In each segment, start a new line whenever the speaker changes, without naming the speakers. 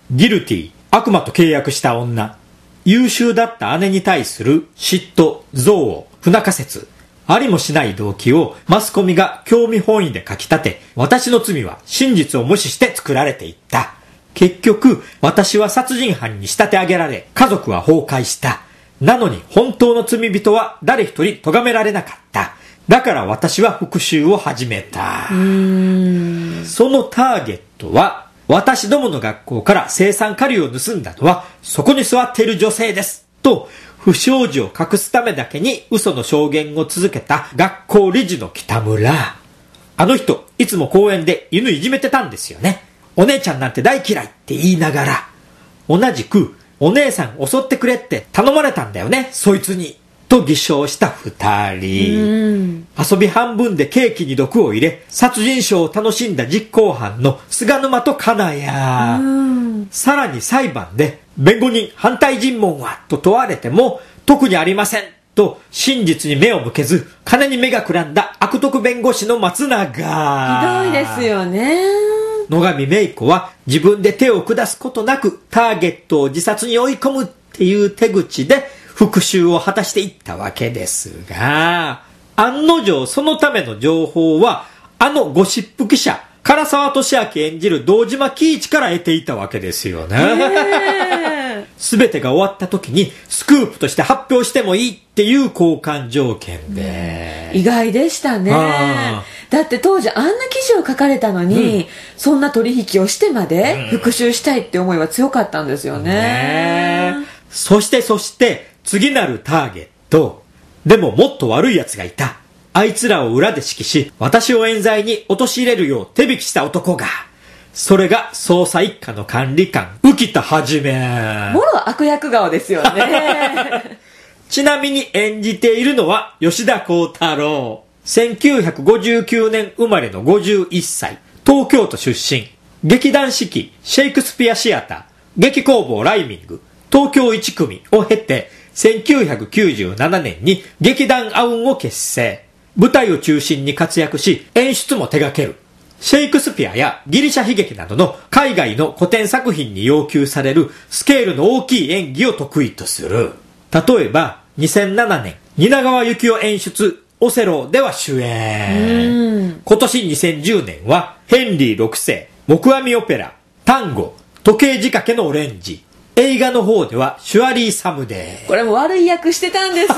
ギルティ、悪魔と契約した女、優秀だった姉に対する嫉妬、憎悪、不仲説、ありもしない動機をマスコミが興味本位で書き立て、私の罪は真実を無視して作られていった。結局、私は殺人犯に仕立て上げられ、家族は崩壊した。なのに本当の罪人は誰一人咎められなかった。だから私は復讐を始めた。そのターゲットは、私どもの学校から青酸カリを盗んだのは、そこに座っている女性です。と、不祥事を隠すためだけに嘘の証言を続けた学校理事の北村。あの人、いつも公園で犬いじめてたんですよね。お姉ちゃんなんて大嫌いって言いながら、同じく、お姉さん襲ってくれって頼まれたんだよね、そいつに。と偽証した二人。遊び半分でケーキに毒を入れ、殺人賞を楽しんだ実行犯の菅沼と金谷。さらに裁判で、弁護人反対尋問はと問われても、特にありませんと真実に目を向けず、金に目がくらんだ悪徳弁護士の松永。
ひどいですよね。
野上芽衣子は自分で手を下すことなくターゲットを自殺に追い込むっていう手口で復讐を果たしていったわけですが、案の定そのための情報はあのゴシップ記者唐沢寿明演じる堂島喜一から得ていたわけですよね。全てが終わった時にスクープとして発表してもいいっていう交換条件で、
意外でしたね。だって当時あんな記事を書かれたのに、そんな取引をしてまで復讐したいって思いは強かったんですよね。
そして次なるターゲット。でももっと悪い奴がいた。あいつらを裏で指揮し、私を冤罪に陥れるよう手引きした男が。それが捜査一課の管理官、浮田はじめ。
もろ悪役顔ですよね。
ちなみに演じているのは吉田鋼太郎。1959年生まれの51歳。東京都出身。劇団四季、シェイクスピアシアター、劇工房ライミング、東京一組を経て、1997年に劇団アウンを結成。舞台を中心に活躍し、演出も手掛ける。シェイクスピアやギリシャ悲劇などの海外の古典作品に要求されるスケールの大きい演技を得意とする。例えば、2007年、蜷川幸雄演出、オセロでは主演。今年2010年は、ヘンリー6世、黙阿弥オペラ、タンゴ、時計仕掛けのオレンジ。映画の方では、シュアリー・サムデー。
これも悪い役してたんですよ。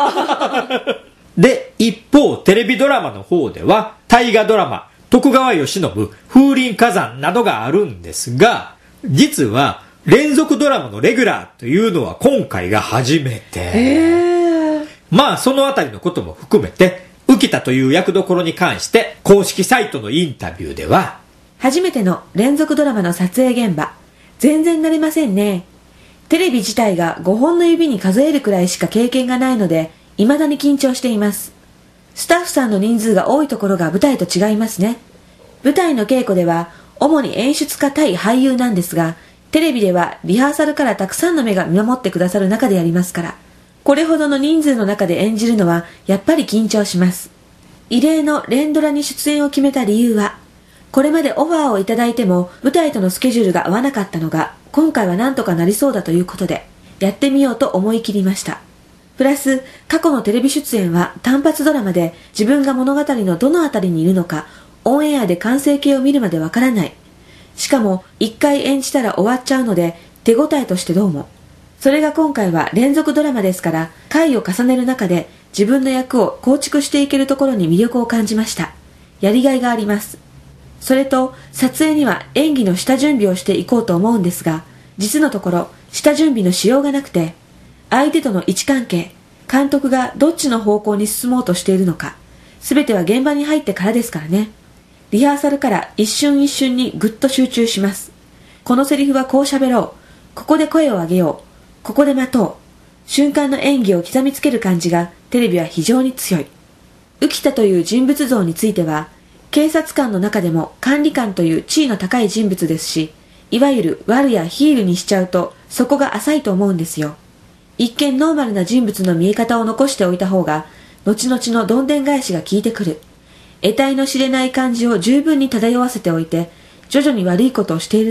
で、一方、テレビドラマの方では、大河ドラマ、徳川慶喜、風林火山などがあるんですが、実は、連続ドラマのレギュラーというのは今回が初めて。まあ、そのあたりのことも含めて、浮田という役どころに関して、公式サイトのインタビューでは、
初めての連続ドラマの撮影現場、全然慣れませんね。テレビ自体が5本の指に数えるくらいしか経験がないので、未だに緊張しています。スタッフさんの人数が多いところが舞台と違いますね。舞台の稽古では主に演出家対俳優なんですが、テレビではリハーサルからたくさんの目が見守ってくださる中でやりますから、これほどの人数の中で演じるのはやっぱり緊張します。異例の連ドラに出演を決めた理由は、これまでオファーをいただいても舞台とのスケジュールが合わなかったのが、今回はなんとかなりそうだということで、やってみようと思い切りました。プラス、過去のテレビ出演は単発ドラマで自分が物語のどのあたりにいるのか、オンエアで完成形を見るまでわからない。しかも、一回演じたら終わっちゃうので、手応えとしてどうも。それが今回は連続ドラマですから、回を重ねる中で自分の役を構築していけるところに魅力を感じました。やりがいがあります。それと、撮影には演技の下準備をしていこうと思うんですが、実のところ、下準備のしようがなくて、相手との位置関係、監督がどっちの方向に進もうとしているのか、すべては現場に入ってからですからね。リハーサルから一瞬一瞬にぐっと集中します。このセリフはこう喋ろう。ここで声を上げよう。ここで待とう。瞬間の演技を刻みつける感じがテレビは非常に強い。浮田という人物像については、警察官の中でも管理官という地位の高い人物ですし、いわゆる悪やヒールにしちゃうとそこが浅いと思うんですよ。一見ノーマルな人物の見え方を残しておいた方が、後々のどんでん返しが効いてくる。得体の知れない感じを十分に漂わせておいて、徐々に悪いことをしているぞ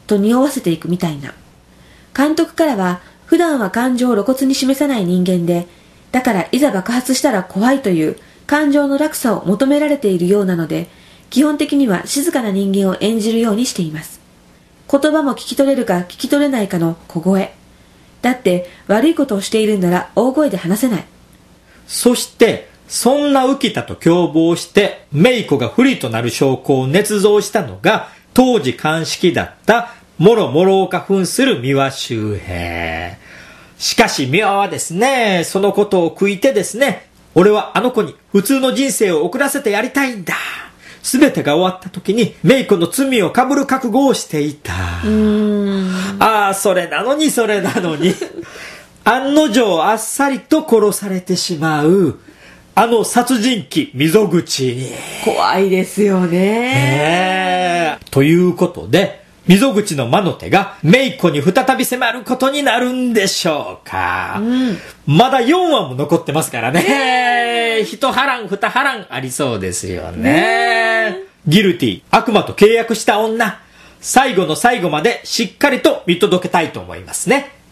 と匂わせていくみたいな。監督からは普段は感情を露骨に示さない人間で、だからいざ爆発したら怖いという感情の落差を求められているようなので、基本的には静かな人間を演じるようにしています。言葉も聞き取れるか聞き取れないかの小声。だって悪いことをしているんなら大声で話せない。
そしてそんな浮田と共謀してメイコが不利となる証拠を捏造したのが当時鑑識だった諸岡扮する三輪周平。しかし三輪はですね、そのことを悔いてですね、俺はあの子に普通の人生を送らせてやりたいんだ。すべてが終わった時にメイコの罪を被る覚悟をしていた。ああ、それなのに案の定あっさりと殺されてしまうあの殺人鬼溝口に。
怖いですよね。
ということで溝口の魔の手がメイコに再び迫ることになるんでしょうか。まだ4話も残ってますからね。一波乱二波乱ありそうですよね。ギルティ、悪魔と契約した女、最後の最後までしっかりと見届けたいと思いますね。